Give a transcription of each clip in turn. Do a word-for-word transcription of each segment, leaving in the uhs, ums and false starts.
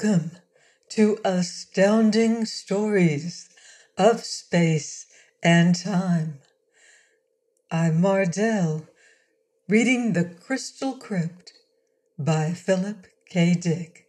Welcome to Astounding Stories of Space and Time. I'm Mardell, reading The Crystal Crypt by Philip K. Dick.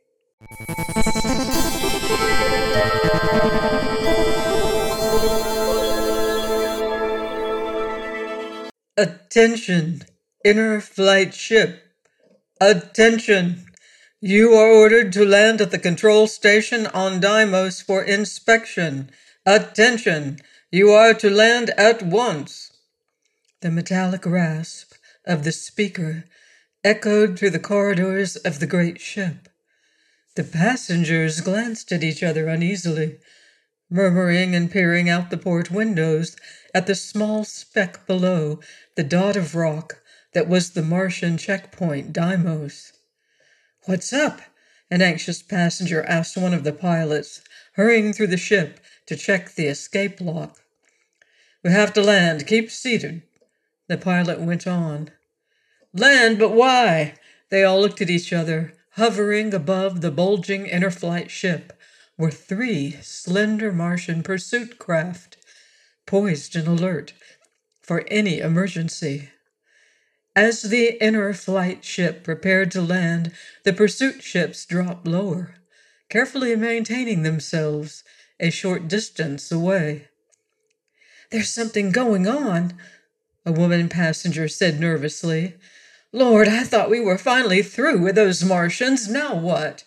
Attention, Inner Flight Ship. Attention! You are ordered to land at the control station on Deimos for inspection. Attention! You are to land at once. The metallic rasp of the speaker echoed through the corridors of the great ship. The passengers glanced at each other uneasily, murmuring and peering out the port windows at the small speck below, the dot of rock that was the Martian checkpoint Deimos. "What's up?" an anxious passenger asked one of the pilots, hurrying through the ship to check the escape lock. "We have to land. Keep seated," the pilot went on. "Land? But why?" They all looked at each other. Hovering above the bulging inner flight ship were three slender Martian pursuit craft, poised and alert for any emergency. As the inner flight ship prepared to land, the pursuit ships dropped lower, carefully maintaining themselves a short distance away. "There's something going on," a woman passenger said nervously. "Lord, I thought we were finally through with those Martians. Now what?"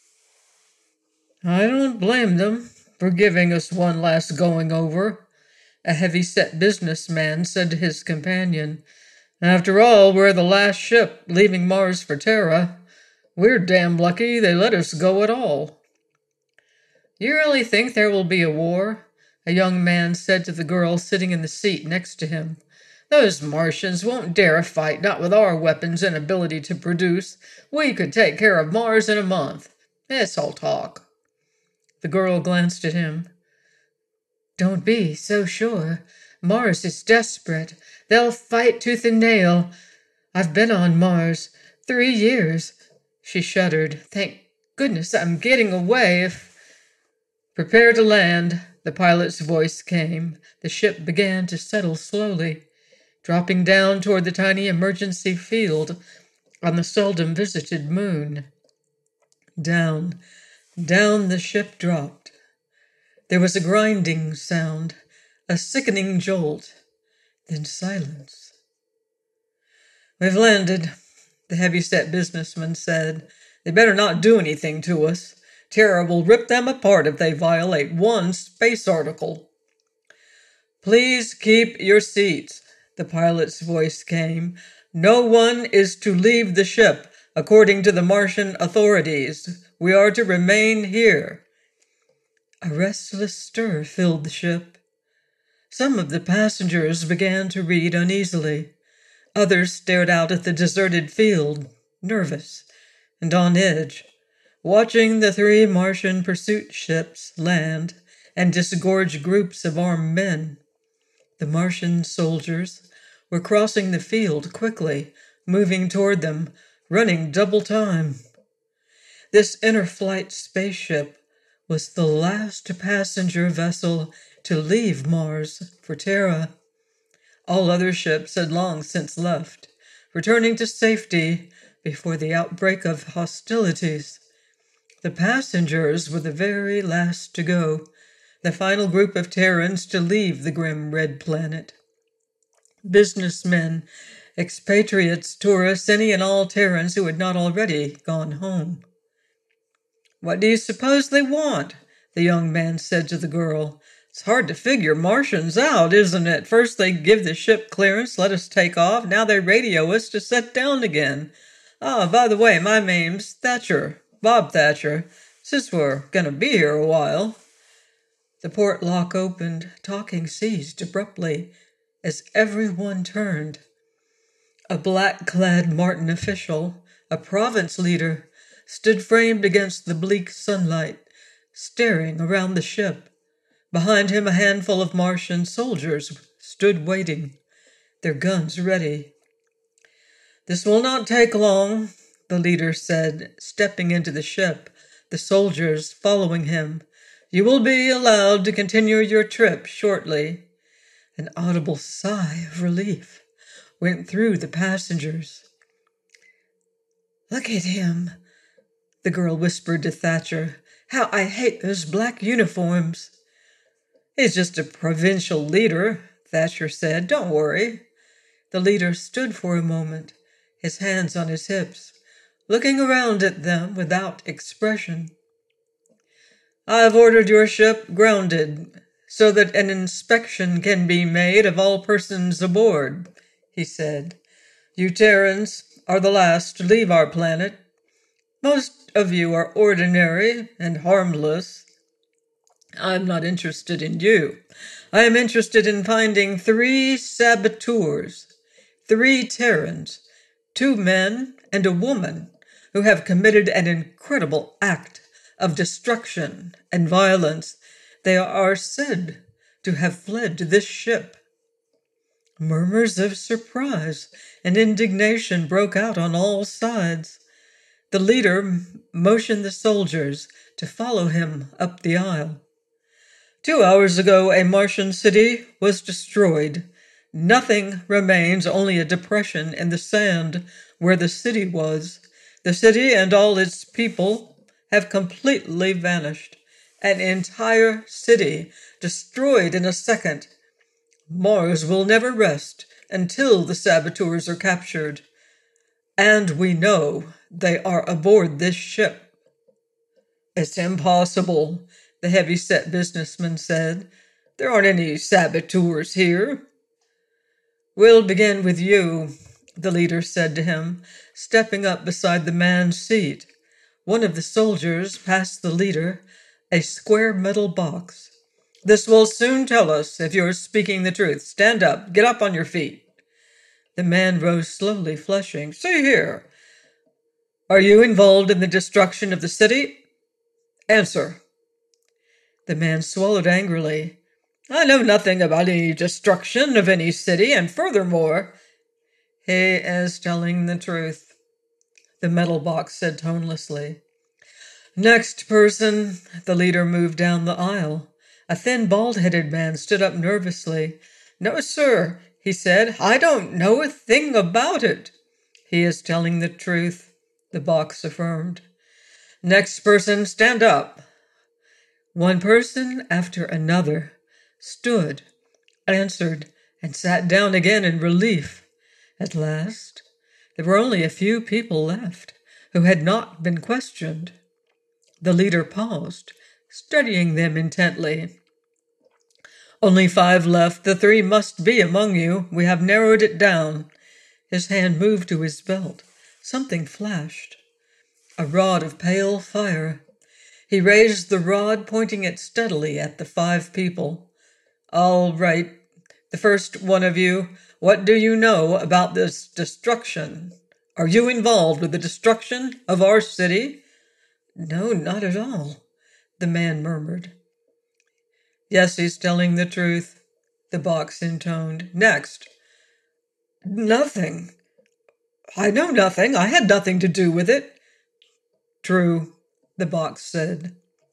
"I don't blame them for giving us one last going over," a heavy-set businessman said to his companion. "After all, we're the last ship leaving Mars for Terra. We're damn lucky they let us go at all." "You really think there will be a war?" a young man said to the girl sitting in the seat next to him. "Those Martians won't dare fight, not with our weapons and ability to produce. We could take care of Mars in a month. It's all talk." The girl glanced at him. "Don't be so sure. Mars is desperate. They'll fight tooth and nail. I've been on Mars three years." She shuddered. "Thank goodness I'm getting away if—" "Prepare to land," the pilot's voice came. The ship began to settle slowly, dropping down toward the tiny emergency field on the seldom visited moon. Down, down the ship dropped. There was a grinding sound, a sickening jolt, then silence. "We've landed," the heavy-set businessman said. "They better not do anything to us. Terra will rip them apart if they violate one space article." "Please keep your seats," the pilot's voice came. "No one is to leave the ship, according to the Martian authorities. We are to remain here." A restless stir filled the ship. Some of the passengers began to read uneasily. Others stared out at the deserted field, nervous and on edge, watching the three Martian pursuit ships land and disgorge groups of armed men. The Martian soldiers were crossing the field quickly, moving toward them, running double time. This inner flight spaceship was the last passenger vessel to leave Mars for Terra. All other ships had long since left, returning to safety before the outbreak of hostilities. The passengers were the very last to go, the final group of Terrans to leave the grim red planet. Businessmen, expatriates, tourists, any and all Terrans who had not already gone home. "What do you suppose they want?" the young man said to the girl. "It's hard to figure Martians out, isn't it? First they give the ship clearance, let us take off. Now they radio us to set down again. Ah, by the way, my name's Thatcher, Bob Thatcher, since we're going to be here a while." The port lock opened. Talking ceased abruptly as everyone turned. A black-clad Martian official, a province leader, stood framed against the bleak sunlight, staring around the ship. Behind him a handful of Martian soldiers stood waiting, their guns ready. "This will not take long," the leader said, stepping into the ship, the soldiers following him. "You will be allowed to continue your trip shortly." An audible sigh of relief went through the passengers. "Look at him," the girl whispered to Thatcher. "How I hate those black uniforms." "He's just a provincial leader," Thatcher said. "Don't worry." The leader stood for a moment, his hands on his hips, looking around at them without expression. "I've ordered your ship grounded so that an inspection can be made of all persons aboard," he said. "You Terrans are the last to leave our planet. Most of you are ordinary and harmless. I'm not interested in you. I am interested in finding three saboteurs, three Terrans, two men and a woman, who have committed an incredible act of destruction and violence. They are said to have fled to this ship." Murmurs of surprise and indignation broke out on all sides. The leader motioned the soldiers to follow him up the aisle. "Two hours ago, a Martian city was destroyed. Nothing remains, only a depression in the sand where the city was. The city and all its people have completely vanished. An entire city destroyed in a second. Mars will never rest until the saboteurs are captured. And we know they are aboard this ship." "It's impossible," the heavy-set businessman said. "There aren't any saboteurs here." "We'll begin with you," the leader said to him, stepping up beside the man's seat. One of the soldiers passed the leader a square metal box. "This will soon tell us if you're speaking the truth. Stand up. Get up on your feet." The man rose slowly, flushing. "See here. Are you involved in the destruction of the city? Answer." The man swallowed angrily. "I know nothing about any destruction of any city, and furthermore—" "He is telling the truth," the metal box said tonelessly. "Next person." The leader moved down the aisle. A thin, bald-headed man stood up nervously. "No, sir," he said. "I don't know a thing about it." "He is telling the truth," the box affirmed. "Next person, stand up." One person after another stood, answered, and sat down again in relief. At last, there were only a few people left who had not been questioned. The leader paused, studying them intently. "Only five left. The three must be among you. We have narrowed it down." His hand moved to his belt. Something flashed. A rod of pale fire. He raised the rod, pointing it steadily at the five people. "All right. The first one of you, what do you know about this destruction? Are you involved with the destruction of our city?" "No, not at all," the man murmured. "Yes, he's telling the truth," the box intoned. "Next." "Nothing. I know nothing. I had nothing to do with it." "True," the box said.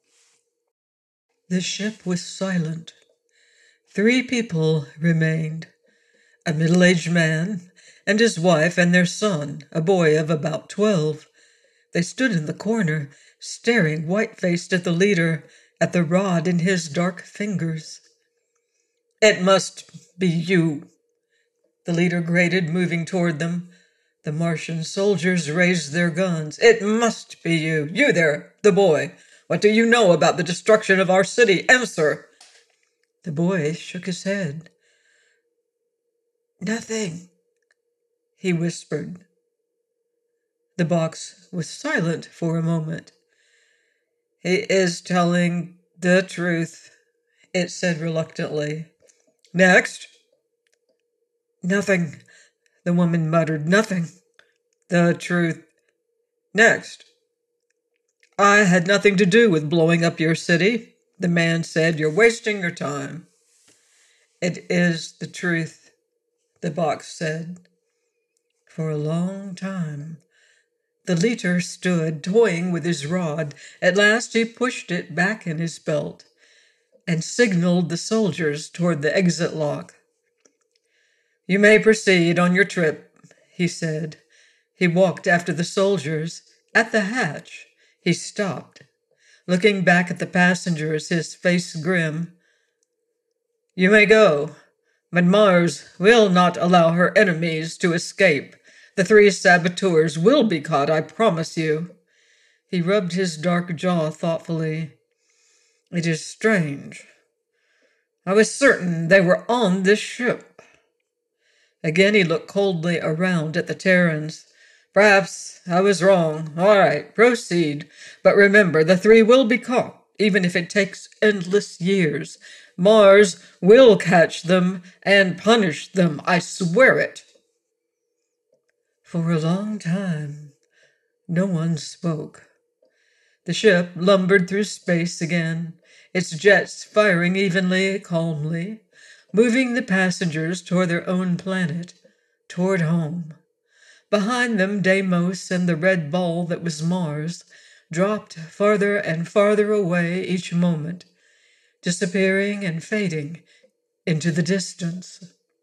The ship was silent. Three people remained. A middle-aged man and his wife and their son, a boy of about twelve. They stood in the corner, staring white-faced at the leader, at the rod in his dark fingers. "It must be you," the leader grated, moving toward them. The Martian soldiers raised their guns. "It must be you. You there, the boy. What do you know about the destruction of our city? Answer." The boy shook his head. "Nothing," he whispered. The box was silent for a moment. "He is telling the truth," it said reluctantly. "Next." "Nothing," the woman muttered. "Nothing." "The truth." "Next." "I had nothing to do with blowing up your city," the man said. "You're wasting your time." "It is the truth," the box said. For a long time, The leader stood, toying with his rod. At last he pushed it back in his belt and signaled the soldiers toward the exit lock. "You may proceed on your trip," he said. He walked after the soldiers. At the hatch, he stopped, looking back at the passengers, his face grim. "You may go, but Mars will not allow her enemies to escape. The three saboteurs will be caught, I promise you." He rubbed his dark jaw thoughtfully. "It is strange. I was certain they were on this ship." Again he looked coldly around at the Terrans. "Perhaps I was wrong. All right, proceed. But remember, the three will be caught, even if it takes endless years. Mars will catch them and punish them. I swear it." For a long time, no one spoke. The ship lumbered through space again, its jets firing evenly, calmly, moving the passengers toward their own planet, toward home. Behind them, Deimos and the red ball that was Mars dropped farther and farther away each moment, disappearing and fading into the distance.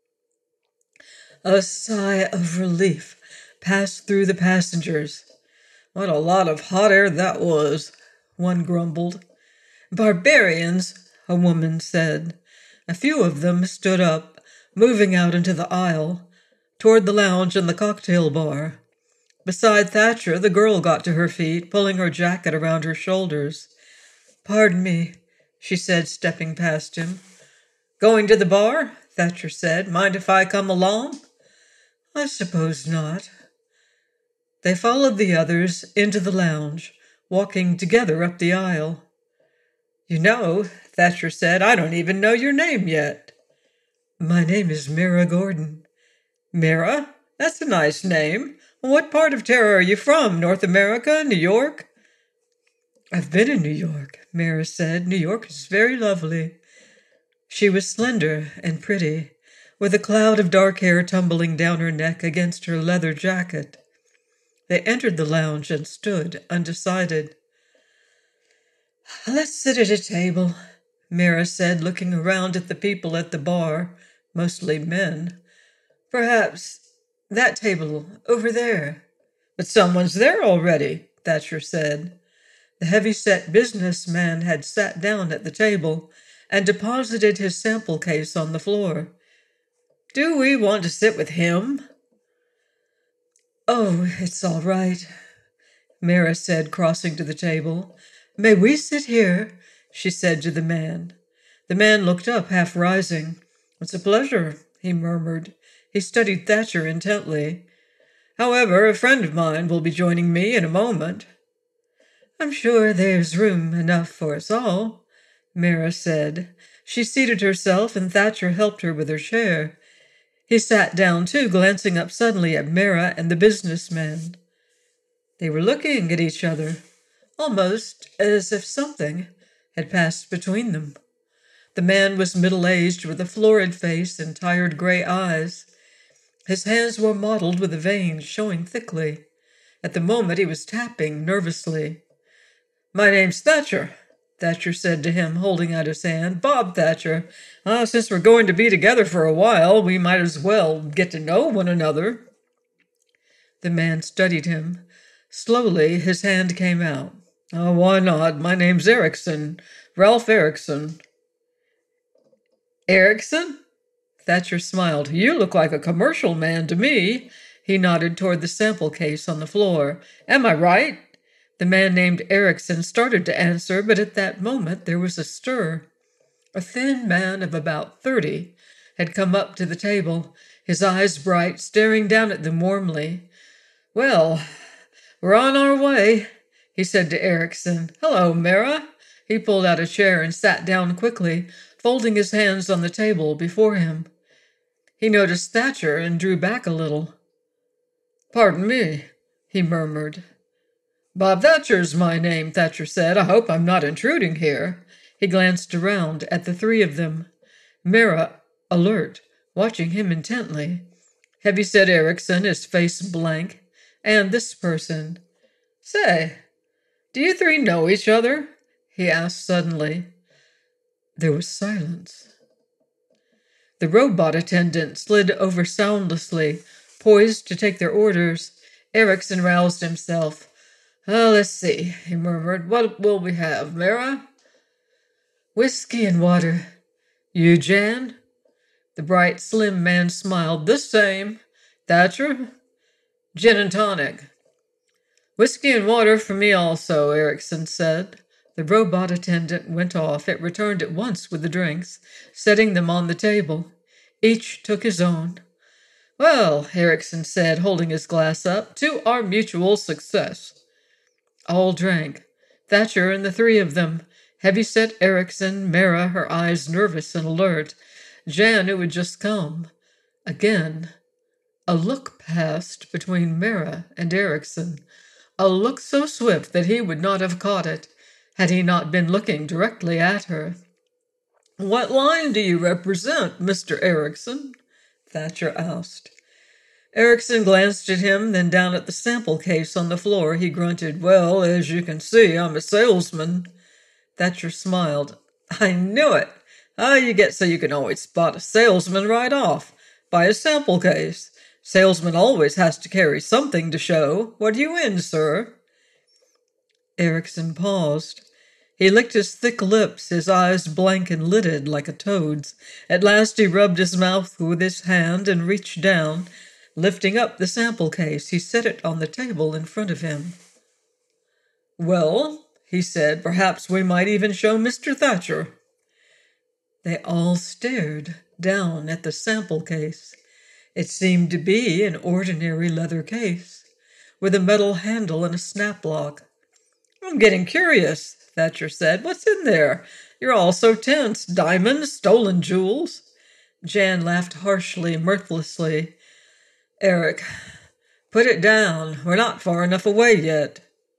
A sigh of relief passed through the passengers. "What a lot of hot air that was," one grumbled. "Barbarians," a woman said. A few of them stood up, moving out into the aisle, toward the lounge and the cocktail bar. Beside Thatcher, the girl got to her feet, pulling her jacket around her shoulders. "Pardon me," she said, stepping past him. "Going to the bar?" Thatcher said. "Mind if I come along?" "I suppose not." They followed the others into the lounge, walking together up the aisle. "You know," Thatcher said, "I don't even know your name yet." "My name is Mira Gordon." "Mira? That's a nice name. What part of Terra are you from? North America? New York?" "I've been in New York," Mira said. "New York is very lovely." She was slender and pretty, with a cloud of dark hair tumbling down her neck against her leather jacket. They entered the lounge and stood, undecided. "Let's sit at a table," Mira said, looking around at the people at the bar, mostly men. "Perhaps that table over there." "But someone's there already," Thatcher said. The heavy-set businessman had sat down at the table and deposited his sample case on the floor. "Do we want to sit with him?" "Oh, it's all right," Mira said, crossing to the table. "May we sit here?" she said to the man. The man looked up, half rising. "It's a pleasure," he murmured. He studied Thatcher intently. "However, a friend of mine will be joining me in a moment." "I'm sure there's room enough for us all," Mira said. She seated herself, and Thatcher helped her with her chair. He sat down, too, glancing up suddenly at Mira and the businessman. They were looking at each other, almost as if something had passed between them. The man was middle-aged, with a florid face and tired gray eyes. His hands were mottled with a vein showing thickly. At the moment he was tapping nervously. "My name's Thatcher," Thatcher said to him, holding out his hand. "Bob Thatcher. Uh, since we're going to be together for a while, we might as well get to know one another." The man studied him. Slowly, his hand came out. "Oh, why not? My name's Erickson. Ralph Erickson." "Erickson?" Thatcher smiled. "You look like a commercial man to me." He nodded toward the sample case on the floor. "Am I right?" The man named Erickson started to answer, but at that moment there was a stir. A thin man of about thirty had come up to the table, his eyes bright, staring down at them warmly. "Well, we're on our way," he said to Erickson. "Hello, Mira." He pulled out a chair and sat down quickly, folding his hands on the table before him. He noticed Thatcher and drew back a little. "Pardon me," he murmured. "Bob Thatcher's my name," Thatcher said. "I hope I'm not intruding here." He glanced around at the three of them. Mira, alert, watching him intently. Heavyset Erickson, his face blank. And this person. Say, do you three know each other? He asked suddenly. There was silence. The robot attendant slid over soundlessly, poised to take their orders. Erickson roused himself. Oh, let's see, he murmured. What will we have, Mara? Whiskey and water. You, Jan? The bright, slim man smiled. The same. Thatcher? Gin and tonic. Whiskey and water for me also, Erickson said. The robot attendant went off. It returned at once with the drinks, setting them on the table. Each took his own. Well, Erickson said, holding his glass up, to our mutual success. All drank. Thatcher and the three of them. Heavyset Erickson, Mara, her eyes nervous and alert. Jan, who had just come. Again, a look passed between Mara and Erickson. A look so swift that he would not have caught it, had he not been looking directly at her. What line do you represent, Mister Erickson? Thatcher asked. Erickson glanced at him, then down at the sample case on the floor. He grunted, Well, as you can see, I'm a salesman. Thatcher smiled. I knew it. Ah, you get so you can always spot a salesman right off. By a sample case. Salesman always has to carry something to show. What are you in, sir? Erickson paused. He licked his thick lips, his eyes blank and lidded like a toad's. At last he rubbed his mouth with his hand and reached down. Lifting up the sample case, he set it on the table in front of him. Well, he said, perhaps we might even show Mister Thatcher. They all stared down at the sample case. It seemed to be an ordinary leather case, with a metal handle and a snap lock. I'm getting curious, Thatcher said. What's in there? You're all so tense. Diamonds? Stolen jewels? Jan laughed harshly, mirthlessly. Eric, put it down. We're not far enough away yet.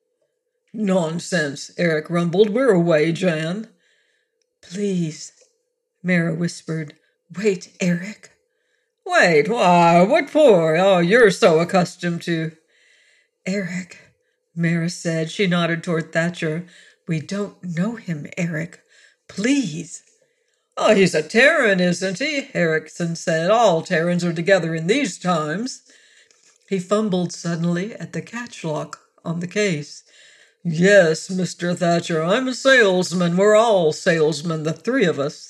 Nonsense, Eric rumbled. We're away, Jan. Please, Mara whispered. Wait, Eric. Wait, why? What for? Oh, you're so accustomed to... Eric, Mara said. She nodded toward Thatcher. We don't know him, Eric. Please. Oh, he's a Terran, isn't he? Erickson said. All Terrans are together in these times. He fumbled suddenly at the catch lock on the case. Yes, Mister Thatcher, I'm a salesman. We're all salesmen, the three of us.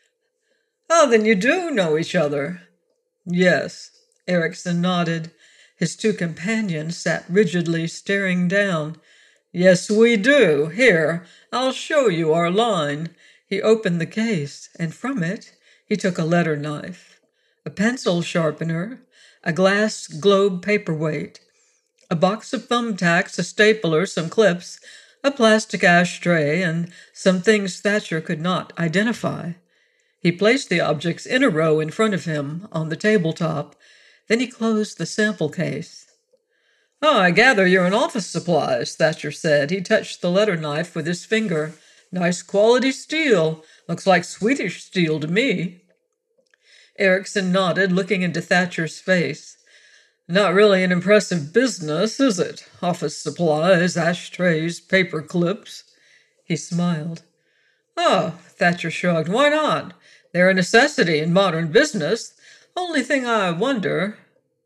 Oh, then you do know each other. Yes, Erickson nodded. His two companions sat rigidly staring down. Yes, we do. Here, I'll show you our line. He opened the case, and from it he took a letter knife, a pencil sharpener, a glass globe paperweight, a box of thumbtacks, a stapler, some clips, a plastic ashtray, and some things Thatcher could not identify. He placed the objects in a row in front of him on the tabletop. Then he closed the sample case. Oh, I gather you're in office supplies, Thatcher said. He touched the letter knife with his finger. Nice quality steel. Looks like Swedish steel to me. Erickson nodded, looking into Thatcher's face. Not really an impressive business, is it? Office supplies, ashtrays, paper clips. He smiled. Oh, Thatcher shrugged. Why not? They're a necessity in modern business. Only thing I wonder...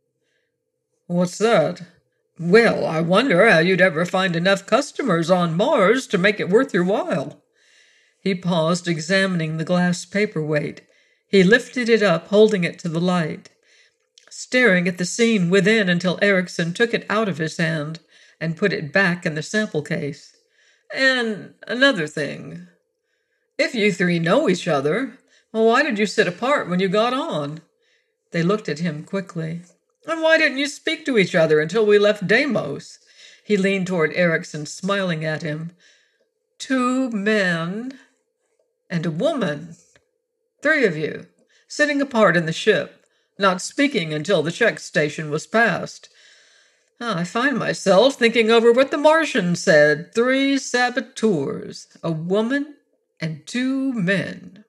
What's that? Well, I wonder how you'd ever find enough customers on Mars to make it worth your while. He paused, examining the glass paperweight. He lifted it up, holding it to the light, staring at the scene within until Erickson took it out of his hand and put it back in the sample case. And another thing. If you three know each other, well, why did you sit apart when you got on? They looked at him quickly. And why didn't you speak to each other until we left Deimos? He leaned toward Erickson, smiling at him. Two men and a woman. Three of you, sitting apart in the ship, not speaking until the check station was passed. I find myself thinking over what the Martian said. Three saboteurs, a woman and two men.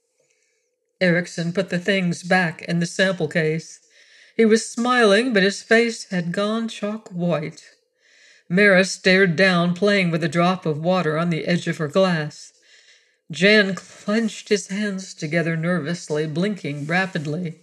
Erickson put the things back in the sample case. He was smiling, but his face had gone chalk white. Mara stared down, playing with a drop of water on the edge of her glass. Jan clenched his hands together nervously, blinking rapidly.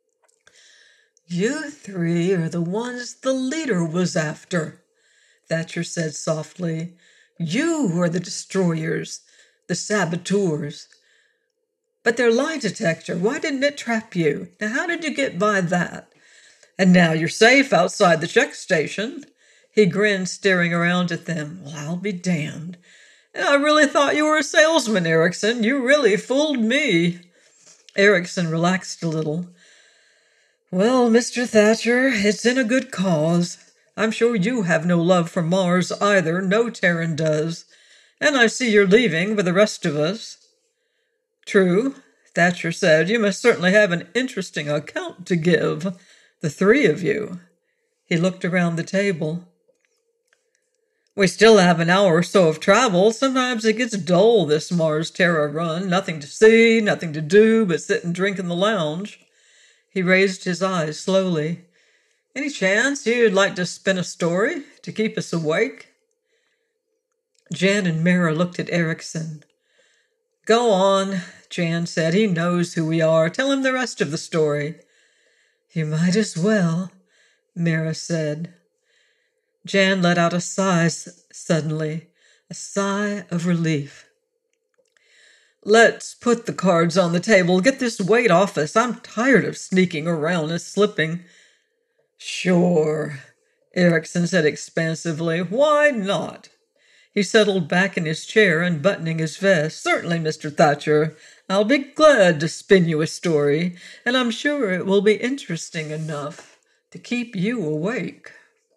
"You three are the ones the leader was after," Thatcher said softly. "You are the destroyers, the saboteurs. But their lie detector, why didn't it trap you? Now, how did you get by that? And now you're safe outside the check station." He grinned, staring around at them. "Well, I'll be damned. I really thought you were a salesman, Erickson. You really fooled me." Erickson relaxed a little. "Well, Mister Thatcher, it's in a good cause. I'm sure you have no love for Mars either. No Terran does. And I see you're leaving with the rest of us." "True," Thatcher said. "You must certainly have an interesting account to give, the three of you." He looked around the table. "We still have an hour or so of travel. Sometimes it gets dull, this Mars-Terra run. Nothing to see, nothing to do but sit and drink in the lounge." He raised his eyes slowly. "Any chance you'd like to spin a story to keep us awake?" Jan and Mara looked at Erickson. "Go on," Jan said. "He knows who we are. Tell him the rest of the story." "You might as well," Mara said. Jan let out a sigh suddenly, a sigh of relief. "Let's put the cards on the table. Get this weight off us. I'm tired of sneaking around and slipping." "Sure," Erickson said expansively. "Why not?" He settled back in his chair, unbuttoning his vest. "Certainly, Mister Thatcher. I'll be glad to spin you a story, and I'm sure it will be interesting enough to keep you awake."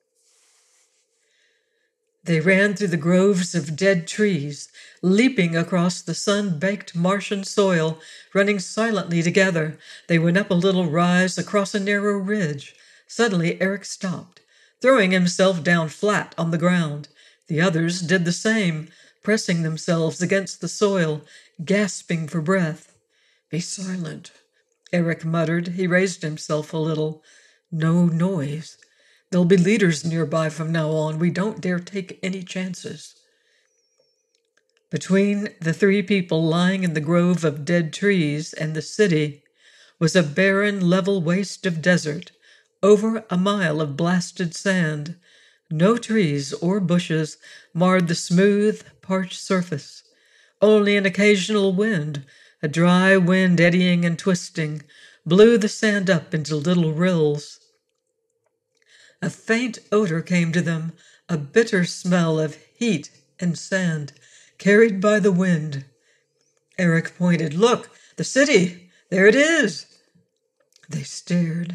They ran through the groves of dead trees, leaping across the sun-baked Martian soil, running silently together. They went up a little rise across a narrow ridge. Suddenly Eric stopped, throwing himself down flat on the ground. The others did the same, pressing themselves against the soil, gasping for breath. "Be silent," Eric muttered. He raised himself a little. "No noise. There'll be leaders nearby from now on. We don't dare take any chances." Between the three people lying in the grove of dead trees and the city was a barren, level waste of desert, over a mile of blasted sand. No trees or bushes marred the smooth, parched surface. Only an occasional wind, a dry wind eddying and twisting, blew the sand up into little rills. A faint odor came to them, a bitter smell of heat and sand, carried by the wind. Eric pointed. "Look, the city! There it is!" They stared,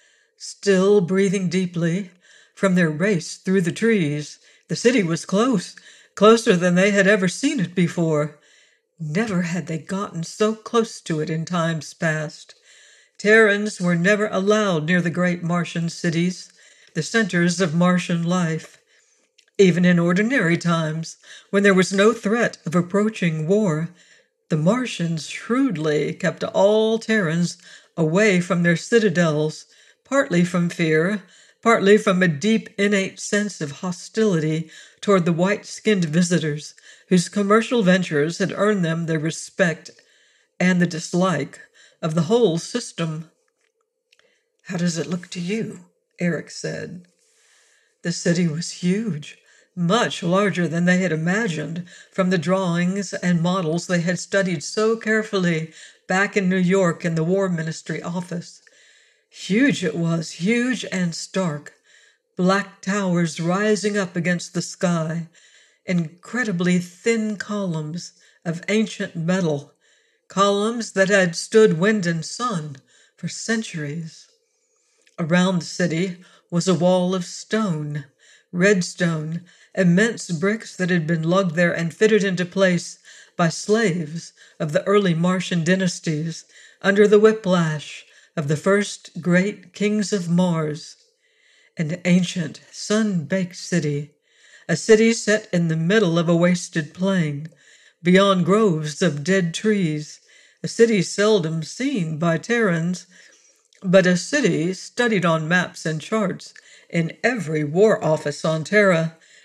still breathing deeply, from their race through the trees. The city was close, closer than they had ever seen it before. Never had they gotten so close to it in times past. Terrans were never allowed near the great Martian cities, the centers of Martian life. Even in ordinary times, when there was no threat of approaching war, the Martians shrewdly kept all Terrans away from their citadels, partly from fear, partly from a deep innate sense of hostility toward the white-skinned visitors whose commercial ventures had earned them the respect and the dislike of the whole system. "How does it look to you?" Eric said. The city was huge, much larger than they had imagined from the drawings and models they had studied so carefully back in New York in the War Ministry office. Huge it was, huge and stark, black towers rising up against the sky, incredibly thin columns of ancient metal, columns that had stood wind and sun for centuries. Around the city was a wall of stone, red stone, immense bricks that had been lugged there and fitted into place by slaves of the early Martian dynasties under the whiplash of the first great kings of Mars. An ancient, sun-baked city, a city set in the middle of a wasted plain, beyond groves of dead trees, a city seldom seen by Terrans, but a city studied on maps and charts in every war office on Terra,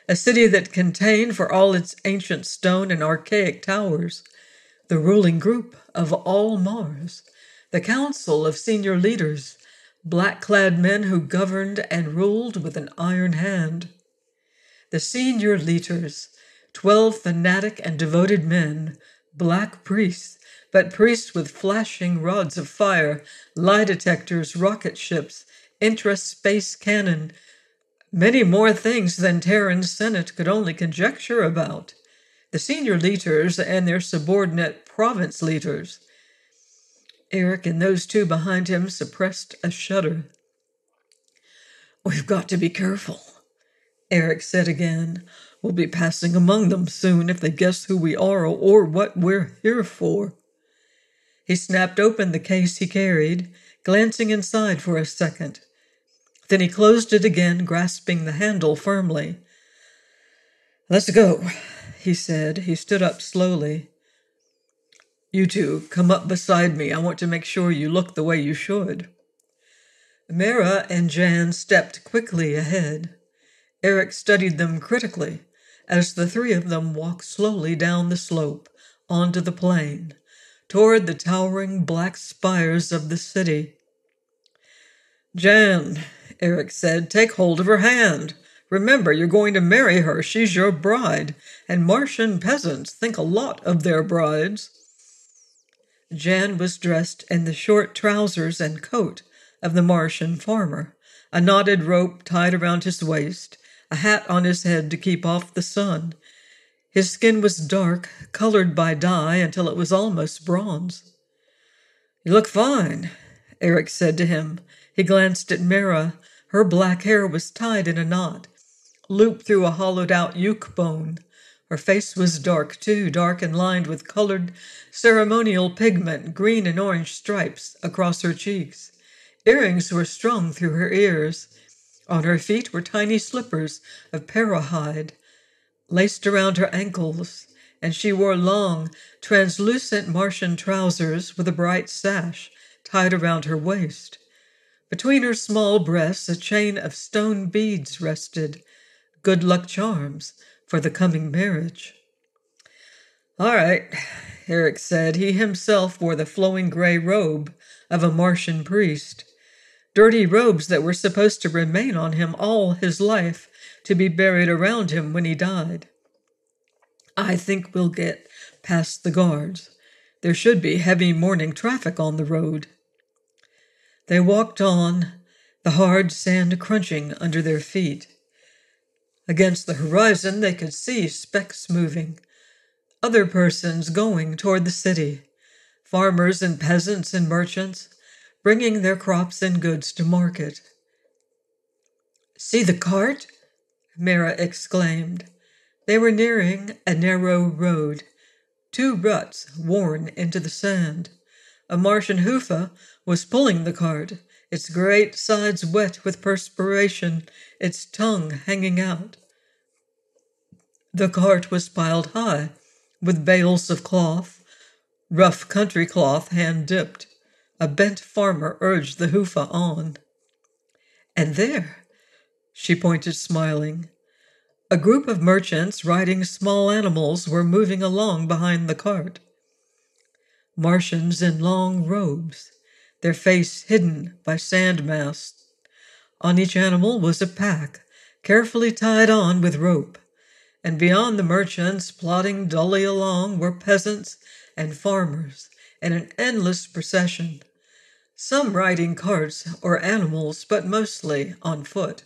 a city that contained, for all its ancient stone and archaic towers, the ruling group of all Mars, the council of senior leaders, black-clad men who governed and ruled with an iron hand. The senior leaders, twelve fanatic and devoted men, black priests, but priests with flashing rods of fire, lie detectors, rocket ships, intra-space cannon, many more things than Terran's Senate could only conjecture about. The senior leaders and their subordinate province leaders. Eric and those two behind him suppressed a shudder. "We've got to be careful," Eric said again. "We'll be passing among them soon if they guess who we are or what we're here for." He snapped open the case he carried, glancing inside for a second. Then he closed it again, grasping the handle firmly. "Let's go," he said. He stood up slowly. "You two, come up beside me. I want to make sure you look the way you should." Mara and Jan stepped quickly ahead. Eric studied them critically as the three of them walked slowly down the slope onto the plain, toward the towering black spires of the city. "Jan," Eric said, "take hold of her hand. Remember, you're going to marry her. She's your bride, and Martian peasants think a lot of their brides." Jan was dressed in the short trousers and coat of the Martian farmer, a knotted rope tied around his waist, a hat on his head to keep off the sun. His skin was dark, colored by dye until it was almost bronze. "You look fine," Eric said to him. He glanced at Mara. Her black hair was tied in a knot, looped through a hollowed-out uke bone. Her face was dark, too, dark and lined with colored ceremonial pigment, green and orange stripes across her cheeks. Earrings were strung through her ears. On her feet were tiny slippers of para-hide, laced around her ankles, and she wore long, translucent Martian trousers with a bright sash tied around her waist. Between her small breasts, a chain of stone beads rested, good luck charms for the coming marriage. "All right," Eric said. He himself wore the flowing gray robe of a Martian priest, dirty robes that were supposed to remain on him all his life, to be buried around him when he died. "I think we'll get past the guards. There should be heavy morning traffic on the road." They walked on, the hard sand crunching under their feet. Against the horizon they could see specks moving, other persons going toward the city, farmers and peasants and merchants, bringing their crops and goods to market. "See the cart?" Mara exclaimed. They were nearing a narrow road, two ruts worn into the sand. A Martian Hufa was pulling the cart, its great sides wet with perspiration, its tongue hanging out. The cart was piled high with bales of cloth, rough country cloth hand-dipped. A bent farmer urged the Hufa on. "And there," she pointed, smiling, a group of merchants riding small animals were moving along behind the cart. Martians in long robes, their face hidden by sand masks. On each animal was a pack, carefully tied on with rope, and beyond the merchants, plodding dully along, were peasants and farmers in an endless procession, some riding carts or animals, but mostly on foot.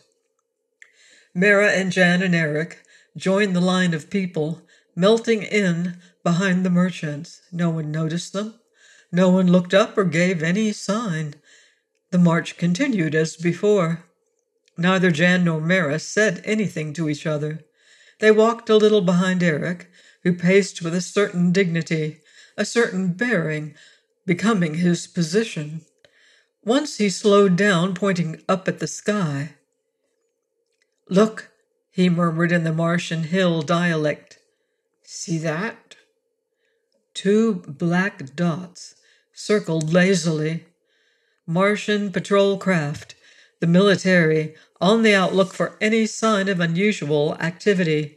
Mara and Jan and Eric joined the line of people, melting in behind the merchants. No one noticed them. No one looked up or gave any sign. The march continued as before. Neither Jan nor Mara said anything to each other. They walked a little behind Eric, who paced with a certain dignity, a certain bearing, becoming his position. Once he slowed down, pointing up at the sky. "Look," he murmured in the Martian hill dialect. "See that?" Two black dots circled lazily. Martian patrol craft, the military on the outlook for any sign of unusual activity.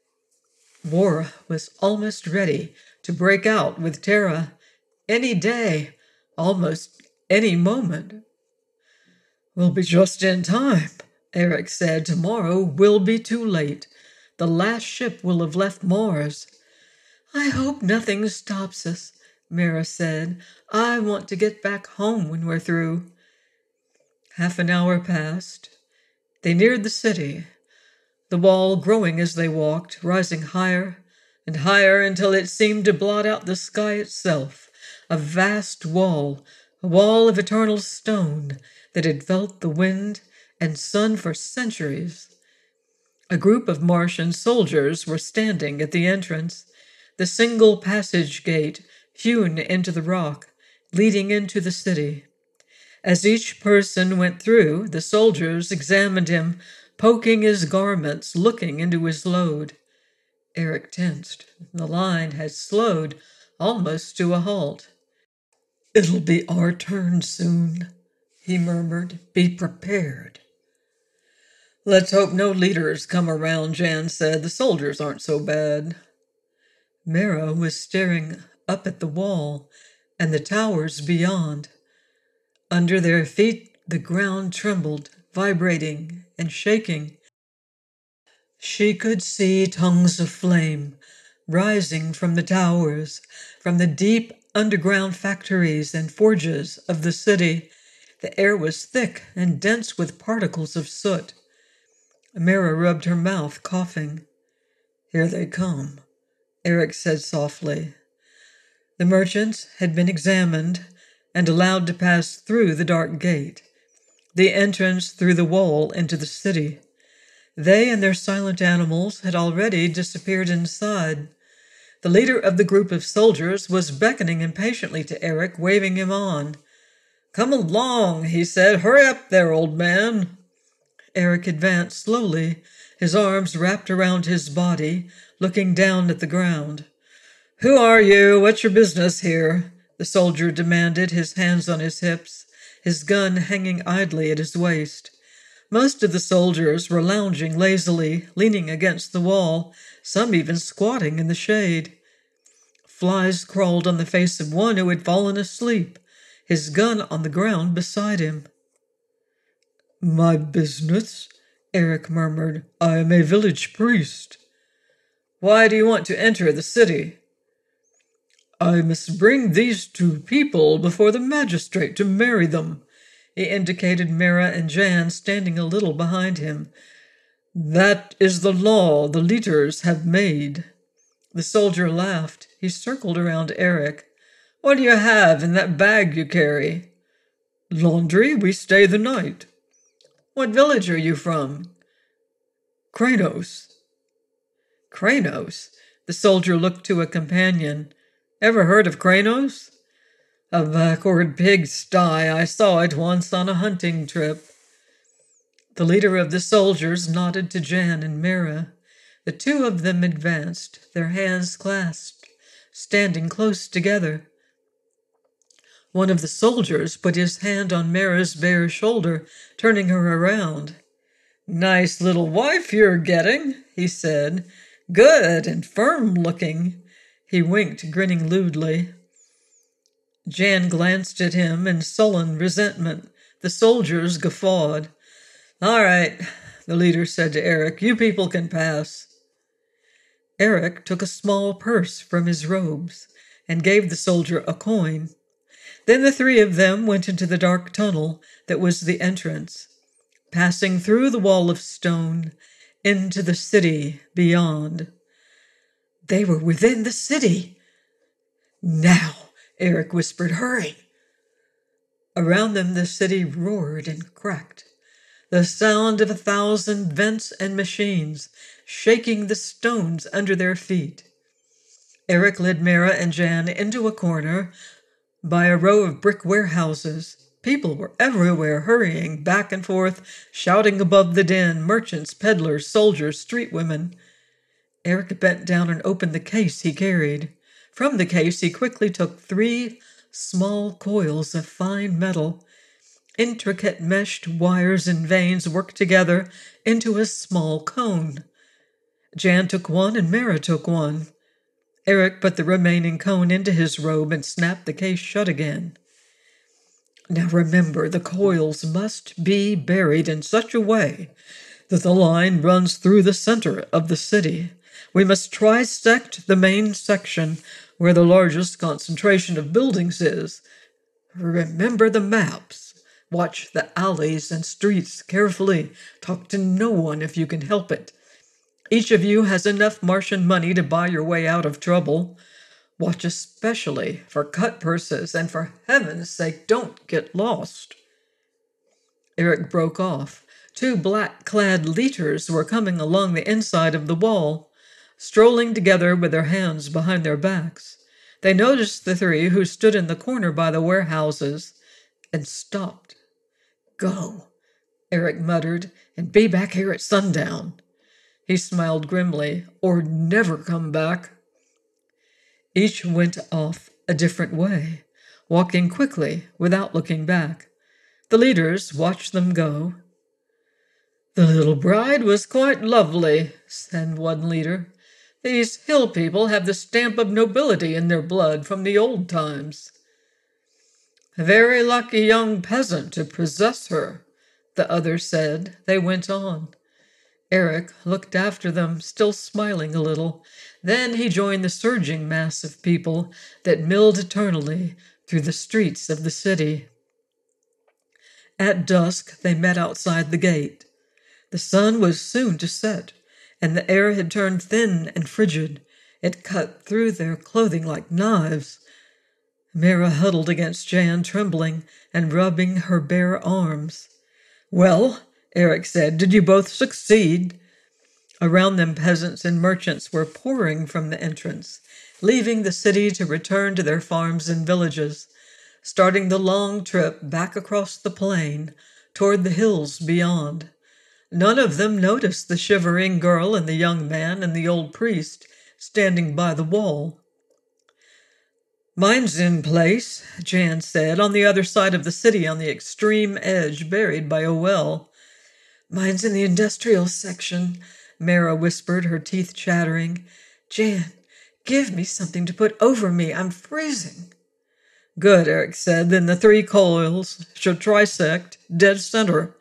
War was almost ready to break out with Terra any day, almost any moment. "We'll be just in time," Eric said. "Tomorrow will be too late. The last ship will have left Mars." "I hope nothing stops us," Mara said. "I want to get back home when we're through." Half an hour passed. They neared the city, the wall growing as they walked, rising higher and higher until it seemed to blot out the sky itself. A vast wall, a wall of eternal stone that had felt the wind and sun for centuries. A group of Martian soldiers were standing at the entrance, the single passage gate hewn into the rock, leading into the city. As each person went through, the soldiers examined him, poking his garments, looking into his load. Eric tensed. The line had slowed almost to a halt. "It'll be our turn soon," he murmured. "Be prepared." "Let's hope no leaders come around," Jan said. "The soldiers aren't so bad." Mara was staring up at the wall and the towers beyond. Under their feet, the ground trembled, vibrating and shaking. She could see tongues of flame rising from the towers, from the deep underground factories and forges of the city. The air was thick and dense with particles of soot. Mara rubbed her mouth, coughing. "Here they come," Eric said softly. The merchants had been examined and allowed to pass through the dark gate, the entrance through the wall into the city. They and their silent animals had already disappeared inside. The leader of the group of soldiers was beckoning impatiently to Eric, waving him on. "Come along," he said. "Hurry up there, old man." Eric advanced slowly, his arms wrapped around his body, looking down at the ground. "Who are you? What's your business here?" the soldier demanded, his hands on his hips, his gun hanging idly at his waist. Most of the soldiers were lounging lazily, leaning against the wall, some even squatting in the shade. Flies crawled on the face of one who had fallen asleep, his gun on the ground beside him. "My business?" Eric murmured. "I am a village priest." "Why do you want to enter the city?" "I must bring these two people before the magistrate to marry them." He indicated Mara and Jan standing a little behind him. "That is the law the leaders have made." The soldier laughed. He circled around Eric. "What do you have in that bag you carry?" "Laundry. We stay the night." "What village are you from?" "Kranos." "Kranos?" The soldier looked to a companion. "Ever heard of Kranos?" "A backward pigsty. I saw it once on a hunting trip." The leader of the soldiers nodded to Jan and Mara. The two of them advanced, their hands clasped, standing close together. One of the soldiers put his hand on Mara's bare shoulder, turning her around. "Nice little wife you're getting," he said. "Good and firm-looking." He winked, grinning lewdly. Jan glanced at him in sullen resentment. The soldiers guffawed. "All right," the leader said to Eric. "You people can pass." Eric took a small purse from his robes and gave the soldier a coin. Then the three of them went into the dark tunnel that was the entrance, passing through the wall of stone into the city beyond. They were within the city. "Now," Eric whispered. "Hurry." Around them the city roared and cracked, the sound of a thousand vents and machines shaking the stones under their feet. Eric led Mara and Jan into a corner by a row of brick warehouses. People were everywhere, hurrying back and forth, shouting above the din, merchants, peddlers, soldiers, street women. Eric bent down and opened the case he carried. From the case he quickly took three small coils of fine metal. Intricate meshed wires and veins worked together into a small cone. Jan took one and Mara took one. Eric put the remaining cone into his robe and snapped the case shut again. Now remember, the coils must be buried in such a way that the line runs through the center of the city. We must trisect the main section where the largest concentration of buildings is. Remember the maps. Watch the alleys and streets carefully. Talk to no one if you can help it. Each of you has enough Martian money to buy your way out of trouble. Watch especially for cut purses, and for heaven's sake, don't get lost. Eric broke off. Two black-clad leiters were coming along the inside of the wall, strolling together with their hands behind their backs. They noticed the three who stood in the corner by the warehouses and stopped. Go, Eric muttered, and be back here at sundown. He smiled grimly, or never come back. Each went off a different way, walking quickly without looking back. The leaders watched them go. The little bride was quite lovely, said one leader. These hill people have the stamp of nobility in their blood from the old times. A very lucky young peasant to possess her, the other said. They went on. Eric looked after them, still smiling a little. Then he joined the surging mass of people that milled eternally through the streets of the city. At dusk, they met outside the gate. The sun was soon to set, and the air had turned thin and frigid. It cut through their clothing like knives. Mara huddled against Jan, trembling and rubbing her bare arms. Well, Eric said, did you both succeed? Around them, peasants and merchants were pouring from the entrance, leaving the city to return to their farms and villages, starting the long trip back across the plain toward the hills beyond. None of them noticed the shivering girl and the young man and the old priest standing by the wall. Mine's in place, Jan said, on the other side of the city, on the extreme edge, buried by a well. Mine's in the industrial section, Mara whispered, her teeth chattering. Jan, give me something to put over me. I'm freezing. Good, Eric said. Then the three coils should trisect dead center,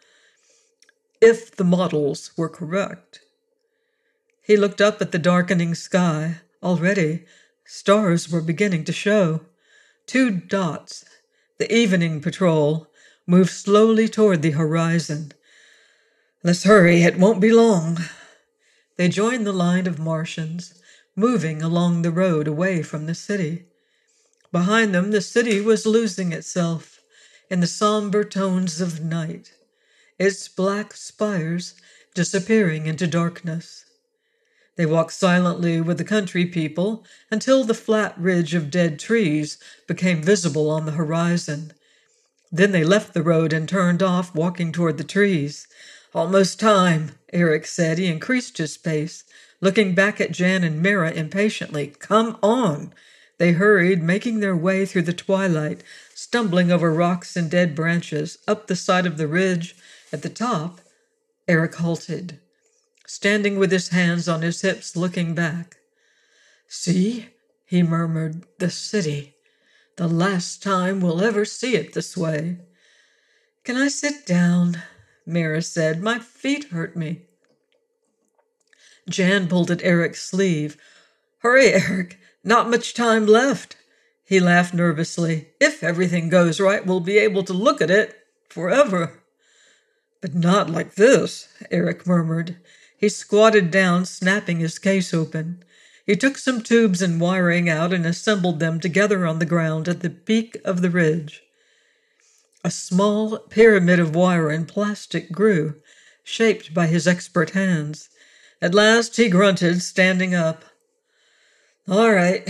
if the models were correct. He looked up at the darkening sky. Already, stars were beginning to show. Two dots, the evening patrol, moved slowly toward the horizon. Let's hurry, it won't be long. They joined the line of Martians, moving along the road away from the city. Behind them, the city was losing itself in the somber tones of night, its black spires disappearing into darkness. They walked silently with the country people until the flat ridge of dead trees became visible on the horizon. Then they left the road and turned off, walking toward the trees. Almost time, Eric said. He increased his pace, looking back at Jan and Mara impatiently. Come on! They hurried, making their way through the twilight, stumbling over rocks and dead branches. Up the side of the ridge, at the top, Eric halted, standing with his hands on his hips, looking back. See, he murmured, the city. The last time we'll ever see it this way. Can I sit down? Mara said. My feet hurt me. Jan pulled at Eric's sleeve. Hurry, Eric. Not much time left. He laughed nervously. If everything goes right, we'll be able to look at it forever. But not like this, Eric murmured. He squatted down, snapping his case open. He took some tubes and wiring out and assembled them together on the ground at the peak of the ridge. A small pyramid of wire and plastic grew, shaped by his expert hands. At last he grunted, standing up. All right.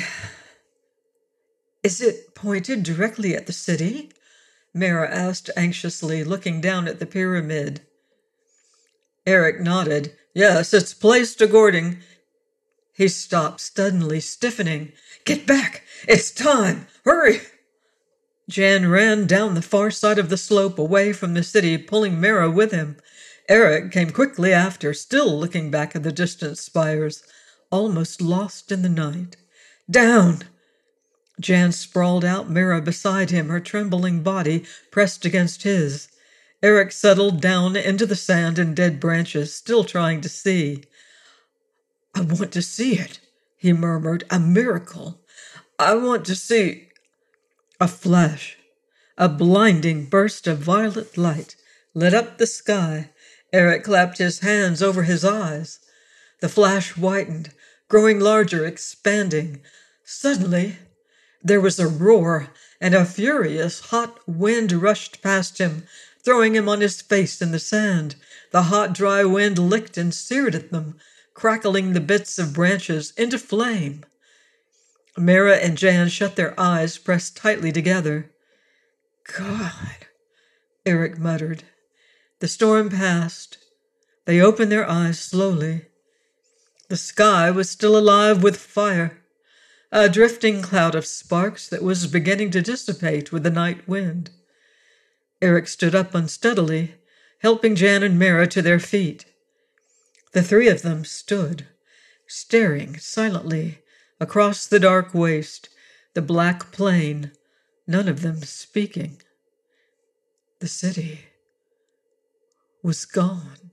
Is it pointed directly at the city? Mara asked anxiously, looking down at the pyramid. Eric nodded. Yes, it's placed according. He stopped, suddenly stiffening. Get back! It's time! Hurry! Jan ran down the far side of the slope away from the city, pulling Mira with him. Eric came quickly after, still looking back at the distant spires, almost lost in the night. "Down!" Jan sprawled out, Mira beside him, her trembling body pressed against his. Eric settled down into the sand and dead branches, still trying to see. "I want to see it," he murmured. "A miracle. I want to see—" A flash, a blinding burst of violet light lit up the sky. Eric clapped his hands over his eyes. The flash whitened, growing larger, expanding. Suddenly, there was a roar, and a furious, hot wind rushed past him, throwing him on his face in the sand. The hot, dry wind licked and seared at them, crackling the bits of branches into flame. Mira and Jan shut their eyes, pressed tightly together. "God," Eric muttered. The storm passed. They opened their eyes slowly. The sky was still alive with fire, a drifting cloud of sparks that was beginning to dissipate with the night wind. Eric stood up unsteadily, helping Jan and Mira to their feet. The three of them stood, staring silently across the dark waste, the black plain, none of them speaking. The city was gone.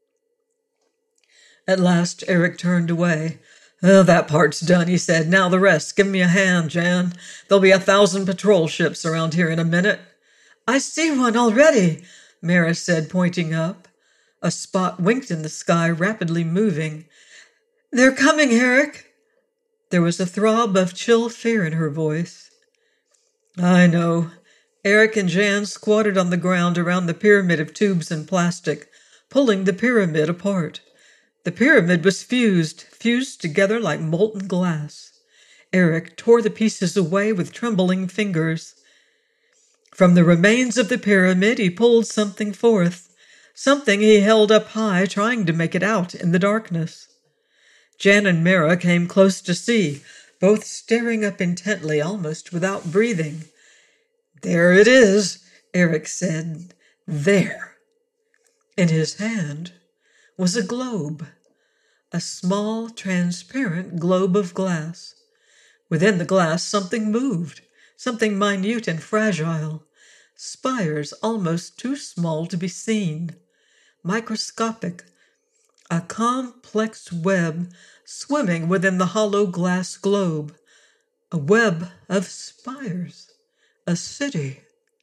At last, Eric turned away. "Oh, that part's done," he said. "Now the rest. Give me a hand, Jan. There'll be a thousand patrol ships around here in a minute." "I see one already," Mira said, pointing up. A spot winked in the sky, rapidly moving. "They're coming, Eric." There was a throb of chill fear in her voice. "I know." Eric and Jan squatted on the ground around the pyramid of tubes and plastic, pulling the pyramid apart. The pyramid was fused, fused together like molten glass. Eric tore the pieces away with trembling fingers. From the remains of the pyramid, he pulled something forth, something he held up high, trying to make it out in the darkness. Jan and Mira came close to see, both staring up intently, almost without breathing. "There it is," Eric said. "There." In his hand was a globe, a small, transparent globe of glass. Within the glass, something moved, something minute and fragile, spires almost too small to be seen, microscopic, a complex web swimming within the hollow glass globe, a web of spires, a city.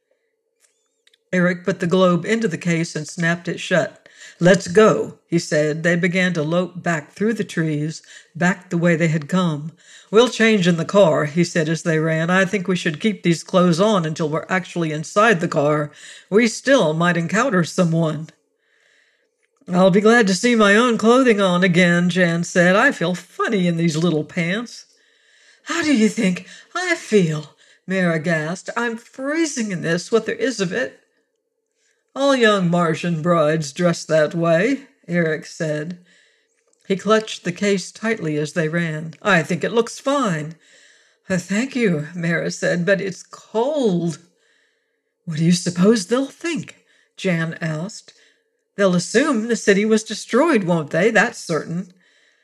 Eric put the globe into the case and snapped it shut. "Let's go," he said. They began to lope back through the trees, back the way they had come. "We'll change in the car," he said as they ran. "I think we should keep these clothes on until we're actually inside the car. We still might encounter someone." "I'll be glad to see my own clothing on again," Jan said. "I feel funny in these little pants." "How do you think I feel?" Mira gasped. "I'm freezing in this, what there is of it." "All young Martian brides dress that way," Eric said. He clutched the case tightly as they ran. "I think it looks fine." "Thank you," Mira said, "but it's cold." "What do you suppose they'll think?" Jan asked. "They'll assume the city was destroyed, won't they? That's certain."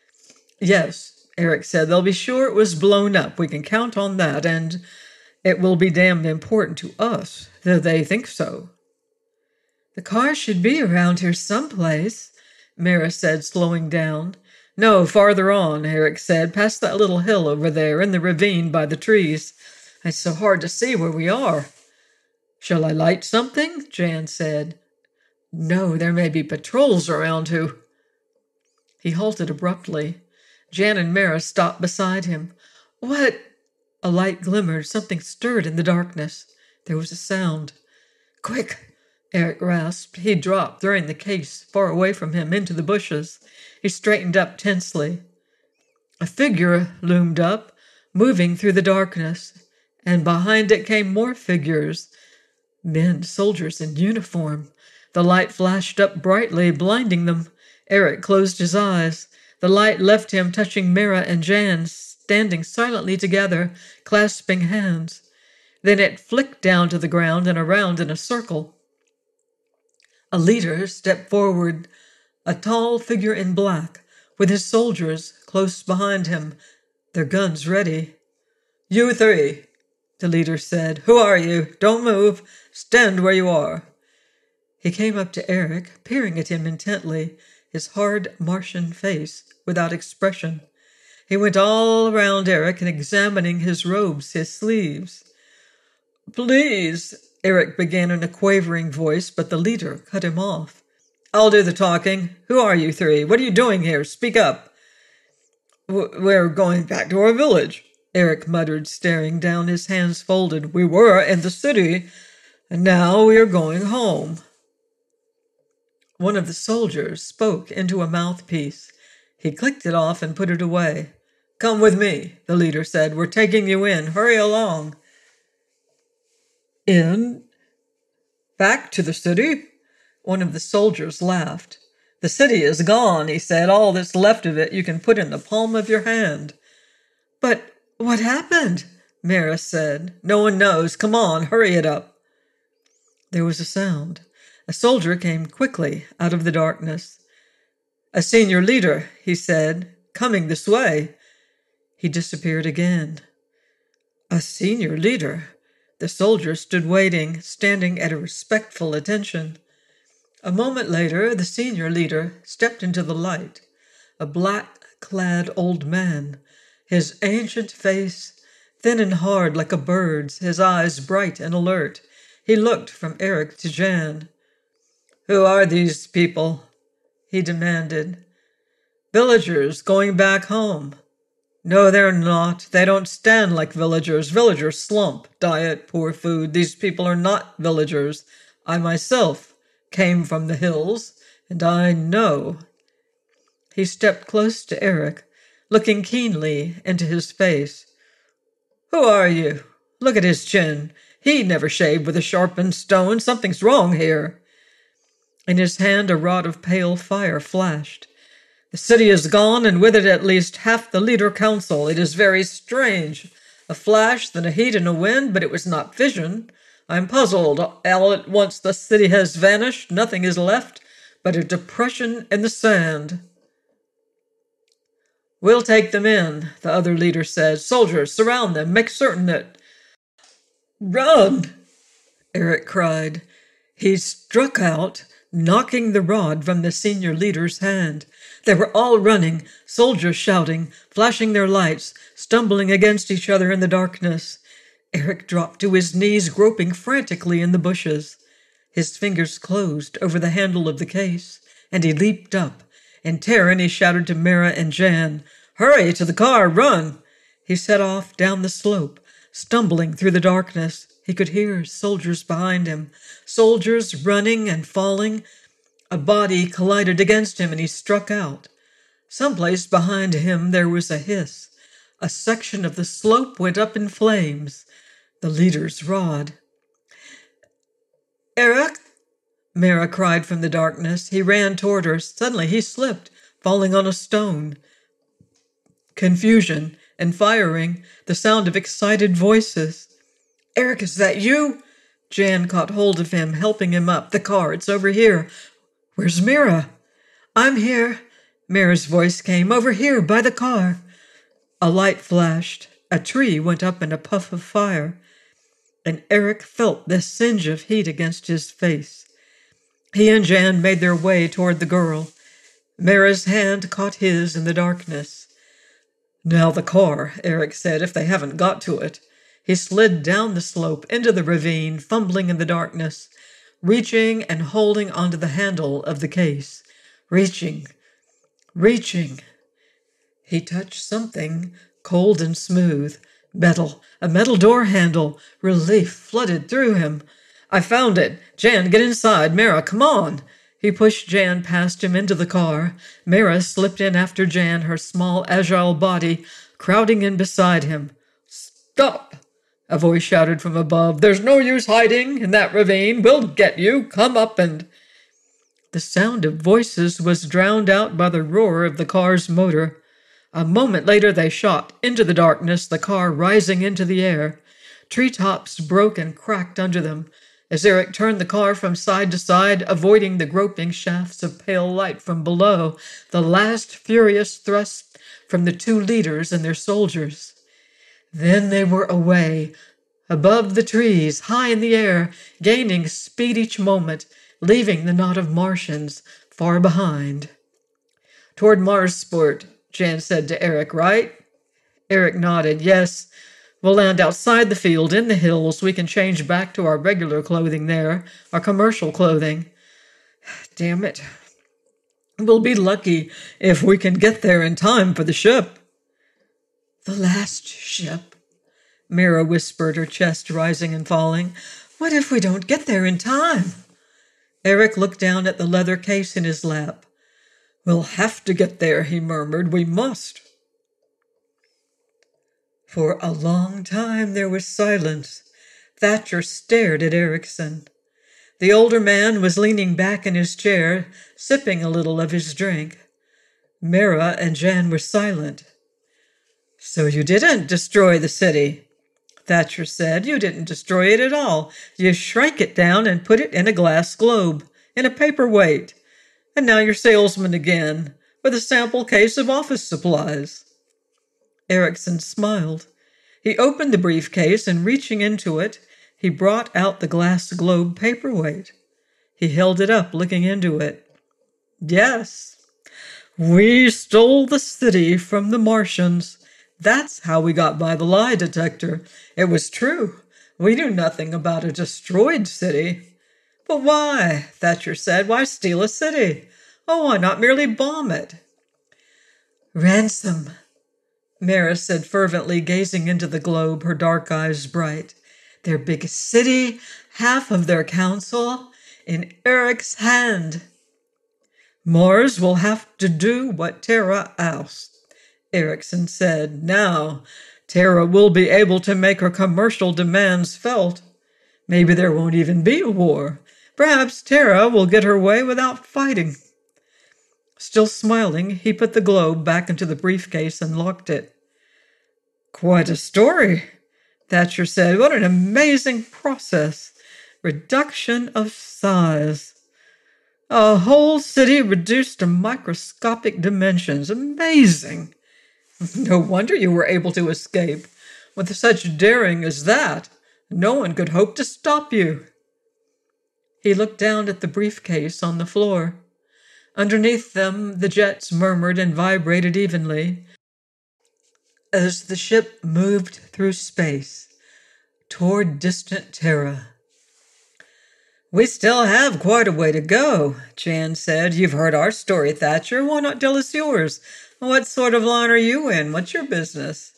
"Yes," Eric said. "They'll be sure it was blown up. We can count on that, and it will be damned important to us that they think so." "The car should be around here someplace," Mira said, slowing down. "No, farther on," Eric said, "past that little hill over there, in the ravine by the trees. It's so hard to see where we are." "Shall I light something?" Jan said. "No, there may be patrols around who—" He halted abruptly. Jan and Mira stopped beside him. "What?" A light glimmered. Something stirred in the darkness. There was a sound. "Quick!" Eric rasped. He dropped, throwing the case far away from him into the bushes. He straightened up tensely. A figure loomed up, moving through the darkness, and behind it came more figures. Men, soldiers in uniform. The light flashed up brightly, blinding them. Eric closed his eyes. The light left him, touching Mira and Jan, standing silently together, clasping hands. Then it flicked down to the ground and around in a circle. A leader stepped forward, a tall figure in black, with his soldiers close behind him, their guns ready. "You three," the leader said. "Who are you? Don't move. Stand where you are." He came up to Eric, peering at him intently, his hard Martian face without expression. He went all around Eric and examining his robes, his sleeves. "Please," Eric began in a quavering voice, but the leader cut him off. "I'll do the talking. Who are you three? What are you doing here? Speak up." "We're going back to our village," Eric muttered, staring down, his hands folded. "We were in the city, and now we are going home." One of the soldiers spoke into a mouthpiece. He clicked it off and put it away. "Come with me," the leader said. "We're taking you in. Hurry along." "In? Back to the city?" One of the soldiers laughed. "The city is gone," he said. "All that's left of it you can put in the palm of your hand." "But what happened?" Mara said. "No one knows. Come on, hurry it up." There was a sound. A soldier came quickly out of the darkness. "A senior leader," he said, "coming this way." He disappeared again. A senior leader. The soldier stood waiting, standing at a respectful attention. A moment later, the senior leader stepped into the light, a black-clad old man, his ancient face thin and hard like a bird's, his eyes bright and alert. He looked from Eric to Jan. "Who are these people?" he demanded. "Villagers going back home." "No, they're not. They don't stand like villagers. Villagers slump, diet, poor food. These people are not villagers. I myself came from the hills, and I know." He stepped close to Eric, looking keenly into his face. "Who are you? Look at his chin. He never shaved with a sharpened stone. Something's wrong here." In his hand a rod of pale fire flashed. "The city is gone, and with it at least half the leader council. It is very strange. A flash, then a heat and a wind, but it was not vision. I'm puzzled. All at once the city has vanished. Nothing is left but a depression in the sand." "We'll take them in," the other leader said. "Soldiers, surround them. Make certain that—" "Run!" Eric cried. He struck out, knocking the rod from the senior leader's hand. They were all running, soldiers shouting, flashing their lights, stumbling against each other in the darkness. Eric dropped to his knees, groping frantically in the bushes. His fingers closed over the handle of the case, and he leaped up. In terror, he shouted to Mara and Jan, "Hurry, to the car, run!" He set off down the slope, stumbling through the darkness. He could hear soldiers behind him, soldiers running and falling. A body collided against him, and he struck out. Someplace behind him there was a hiss. A section of the slope went up in flames. The leader's rod. "Eric!" Mara cried from the darkness. He ran toward her. Suddenly he slipped, falling on a stone. Confusion and firing, the sound of excited voices. "Eric, is that you?" Jan caught hold of him, helping him up. "The car, it's over here." "Where's Mira?" "I'm here." Mira's voice came. "Over here, by the car." A light flashed. A tree went up in a puff of fire, and Eric felt the singe of heat against his face. He and Jan made their way toward the girl. Mira's hand caught his in the darkness. "Now the car," Eric said, "if they haven't got to it." He slid down the slope into the ravine, fumbling in the darkness, reaching and holding onto the handle of the case. Reaching, reaching. He touched something cold and smooth. Metal, a metal door handle. Relief flooded through him. "I found it. Jan, get inside. Mara, come on." He pushed Jan past him into the car. Mara slipped in after Jan, her small, agile body crowding in beside him. "Stop!" a voice shouted from above. "There's no use hiding in that ravine. We'll get you. Come up and—" The sound of voices was drowned out by the roar of the car's motor. A moment later they shot into the darkness, the car rising into the air. Treetops broke and cracked under them as Eric turned the car from side to side, avoiding the groping shafts of pale light from below, the last furious thrust from the two leaders and their soldiers. Then they were away, above the trees, high in the air, gaining speed each moment, leaving the knot of Martians far behind. "Toward Marsport," Jan said to Eric, "right?" Eric nodded. "Yes. We'll land outside the field, in the hills. We can change back to our regular clothing there, our commercial clothing. Damn it. We'll be lucky if we can get there in time for the ship." "The last ship," Mira whispered, her chest rising and falling. "What if we don't get there in time?" Eric looked down at the leather case in his lap. "We'll have to get there," he murmured. "We must." For a long time there was silence. Thatcher stared at Erickson. The older man was leaning back in his chair, sipping a little of his drink. Mira and Jan were silent. "So you didn't destroy the city," Thatcher said. "You didn't destroy it at all. You shrank it down and put it in a glass globe, in a paperweight. And now you're salesman again, with a sample case of office supplies." Erickson smiled. He opened the briefcase, and reaching into it, he brought out the glass globe paperweight. He held it up, looking into it. "Yes, we stole the city from the Martians. That's how we got by the lie detector. It was true. We knew nothing about a destroyed city." "But why?" Thatcher said. "Why steal a city? Oh, why not merely bomb it?" "Ransom," Mara said fervently, gazing into the globe, her dark eyes bright. "Their biggest city, half of their council, in Eric's hand." "Mars will have to do what Terra asked," Erickson said. "Now, Terra will be able to make her commercial demands felt. Maybe there won't even be a war. Perhaps Terra will get her way without fighting." Still smiling, he put the globe back into the briefcase and locked it. "Quite a story," Thatcher said. "What an amazing process. Reduction of size. A whole city reduced to microscopic dimensions. Amazing. No wonder you were able to escape. With such daring as that, no one could hope to stop you." He looked down at the briefcase on the floor. Underneath them, the jets murmured and vibrated evenly as the ship moved through space toward distant Terra. "We still have quite a way to go," Jan said. "You've heard our story, Thatcher. Why not tell us yours? What sort of line are you in? What's your business?"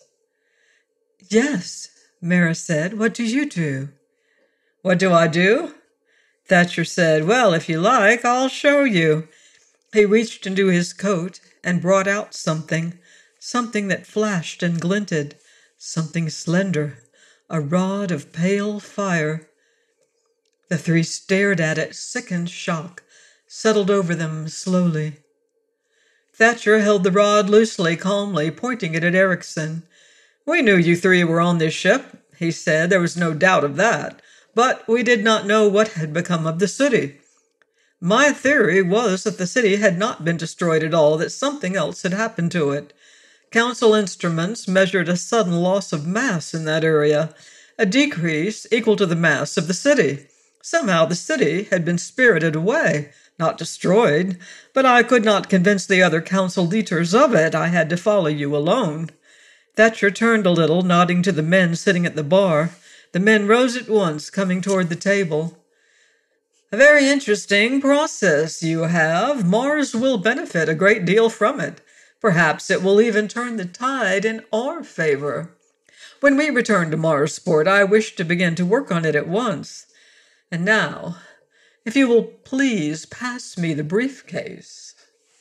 "Yes," Mara said. "What do you do?" "What do I do?" Thatcher said. "Well, if you like, I'll show you." He reached into his coat and brought out something, something that flashed and glinted, something slender, a rod of pale fire. The three stared at it. Sickened shock settled over them slowly. Thatcher held the rod loosely, calmly, pointing it at Erickson. "We knew you three were on this ship," he said. "There was no doubt of that. But we did not know what had become of the city. My theory was that the city had not been destroyed at all, that something else had happened to it. Council instruments measured a sudden loss of mass in that area, a decrease equal to the mass of the city. Somehow the city had been spirited away, not destroyed, but I could not convince the other council leaders of it. I had to follow you alone." Thatcher turned a little, nodding to the men sitting at the bar. The men rose at once, coming toward the table. "A very interesting process you have. Mars will benefit a great deal from it. Perhaps it will even turn the tide in our favor. When we return to Marsport, I wish to begin to work on it at once. And now, if you will please pass me the briefcase."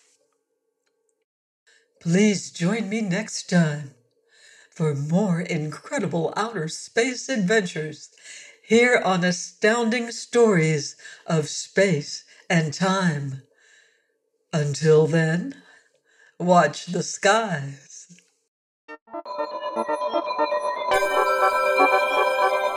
Please join me next time for more incredible outer space adventures here on Astounding Stories of Space and Time. Until then, watch the skies.